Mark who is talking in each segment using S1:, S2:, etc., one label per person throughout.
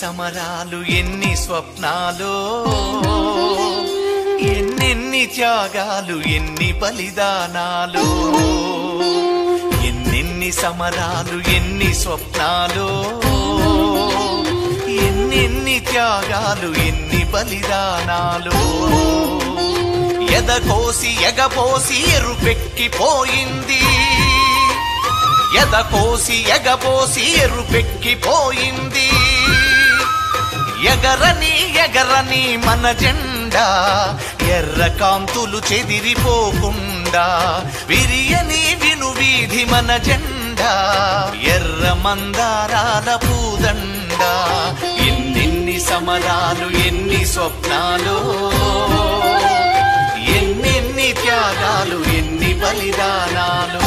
S1: సమరాలు ఎన్ని స్వప్నాలు ఎన్నెన్ని త్యాగాలు ఎన్ని బలిదానాలు ఎన్నెన్ని సమరాలు ఎన్ని స్వప్నాలు ఎన్నెన్ని త్యాగాలు ఎన్ని బలిదానాలు ఎదకోసి ఎగపోసి ఎరుపెక్కిపోయింది ఎదకోసి ఎగపోసి ఎరుపెక్కిపోయింది ఎగరని ఎగరని మన జెండా ఎర్ర కాంతులు చెదిరిపోకుండా విరియని వినువీధి మన జెండా ఎర్ర మందారాల పూదండ ఎన్నెన్ని సమరాలు ఎన్ని స్వప్నాలు ఎన్నెన్ని త్యాగాలు ఎన్ని బలిదానాలు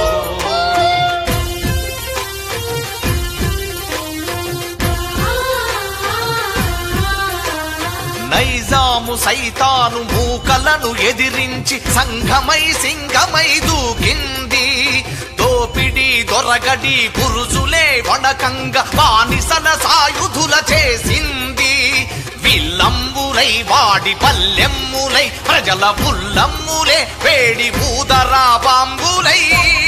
S1: నైజాము సైతాను మూకలను ఎదిరించి సంఘమై సింగమై దూకింది దోపిడి దొరగడి పురుజులే వణకంగా బానిసల సాయుధుల చేసింది విల్లంబులై వాడి పల్లెమ్ములై ప్రజల పుల్లమ్ములే వేడి ఊదరా బాంబులై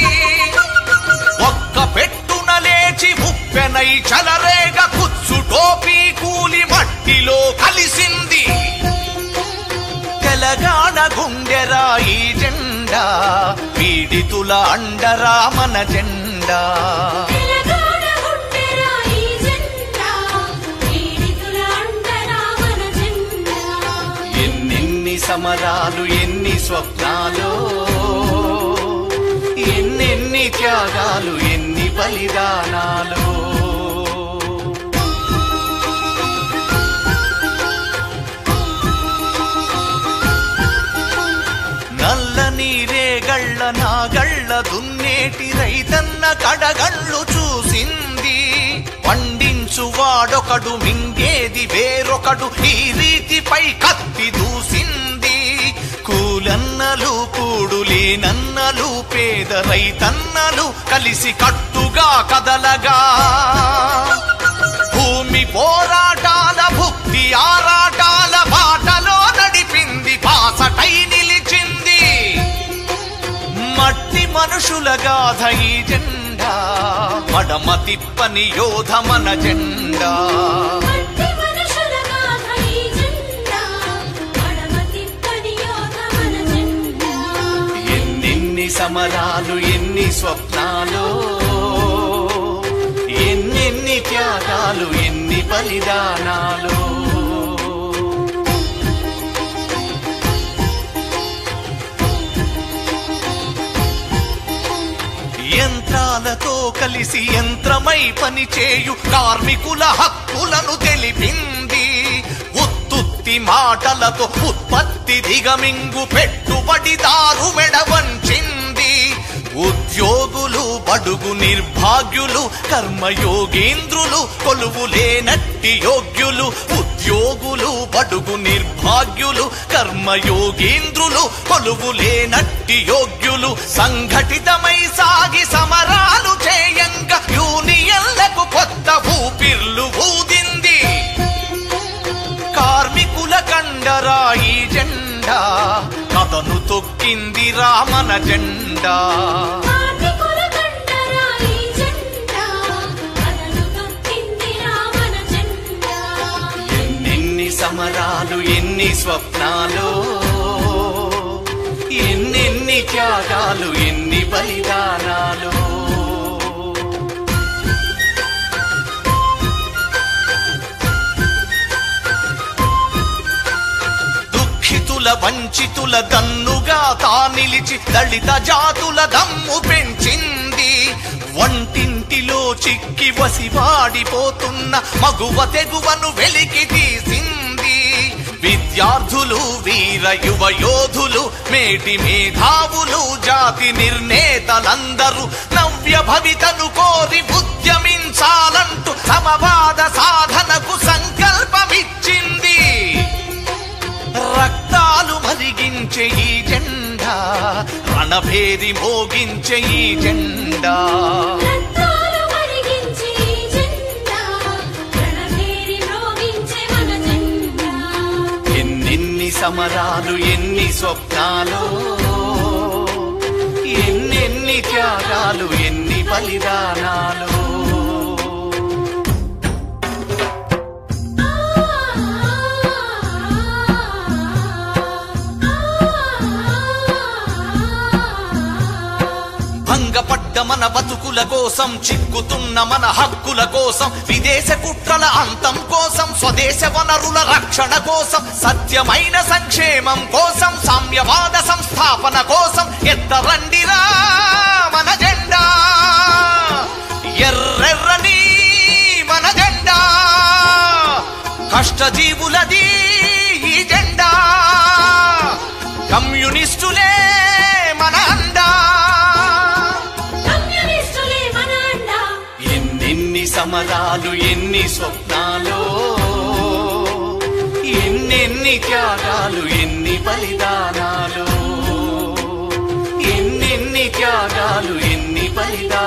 S1: ఒక్క పెట్టున లేచి ఉప్పెనై చలరేగ కుచ్చు టోపీ కూలి మట్టిలో కలిసింది తెలంగాణ గుండెరా ఈ జెండా పీడితుల అండరా మన జెండా ఎన్నెన్ని సమరాలు ఎన్ని స్వప్నాలు ఎన్నెన్ని త్యాగాలు ఎన్ని బలిదానాలు నల్లని రేగళ్ళ నాగళ్ళ దున్నేటి రైతన్న కడగళ్ళు చూసింది పండించు వాడొకడు మింగేది వేరొకడు ఈ రీతిపై కత్తి దూసింది కూలన్నలు కూడులేనన్నలు పేద రైతన్నలు కలిసి కట్టుగా కదలగా భూమి పోరాటాల భుక్తి ఆరాటాల బాటలో నడిపింది బాసటై నిలిచింది మట్టి మనుషుల గాథ ఈ జెండా మడమ తిప్పని యోధ మన జెండా ఎన్నెన్ని సమరాలు ఎన్ని స్వప్నాలు ఎన్నెన్ని త్యాగాలు ఎన్ని బలిదానాలు యంత్రాలతో కలిసి యంత్రమై పనిచేయు కార్మికుల హక్కులను తెలిపింది ఉత్తుత్తి మాటలతో ఉత్పత్తి దిగమింగు పెట్టుబడిదారు మెడ వంచింది ఉద్యోగులు బడుగు నిర్భాగ్యులు కర్మయోగేంద్రులు కొలువులేనట్టి యోగ్యులు ఉద్యోగులు బడుగు నిర్భాగ్యులు కర్మయోగేంద్రులు కొలువులేనట్టి యోగ్యులు సంఘటితమై సాగి సమరాలు చేయంగా యూనియన్లకు కొత్త ఊపిర్లు ఊదింది కార్మికుల కండరా ఈ జెండా కథను తొక్కింది రామన జెండా ఎన్నెన్ని సమరాలు ఎన్ని స్వప్నాలు ఎన్నెన్ని త్యాగాలు ఎన్ని బలిదానాలు వంచితుల దన్నుగా తా నిలిచి దళిత జాతుల దమ్ము పెంచింది వంటింటిలో చిక్కి వసివాడిపోతున్న మగువ తెగువను వెలికి తీసింది విద్యార్థులు వీర యువ యోధులు మేటి మేధావులు జాతి నిర్ణేతలందరూ నవ్య భవితను కోరి ఉద్యమించాలంటూ సమవాద సాధనకు సంకల్పమిచ్చింది రక్తాలు మరిగించే ఈ జెండా రణభేరి మోగించే ఈ జెండా సమరాలు ఎన్ని స్వప్నాలు, ఎన్నెన్ని త్యాగాలు ఎన్ని బలిదానాలు. భంగపడ్డ మన బతుకుల కోసం, చిక్కుతున్న మన హక్కుల కోసం, విదేశ కుట్రల అంతం కోసం, స్వదేశ వనరుల రక్షణ కోసం, సత్యమైన సంక్షేమం కోసం, సామ్యవాద సంస్థాపన కోసం ఎత్తరండిరా మన జెండా, ఎర్రెర్రని మన జెండా, కష్టజీవులది ఈ జెండా, కమ్యూనిస్టులే మన అండా. ఎన్నెన్ని సమరాలు ఎన్ని స్వప్నాలు, ఎన్నెన్ని త్యాగాలు ఎన్ని బలిదానాలు, ఎన్నెన్ని త్యాగాలు ఎన్ని బలిదానాలు.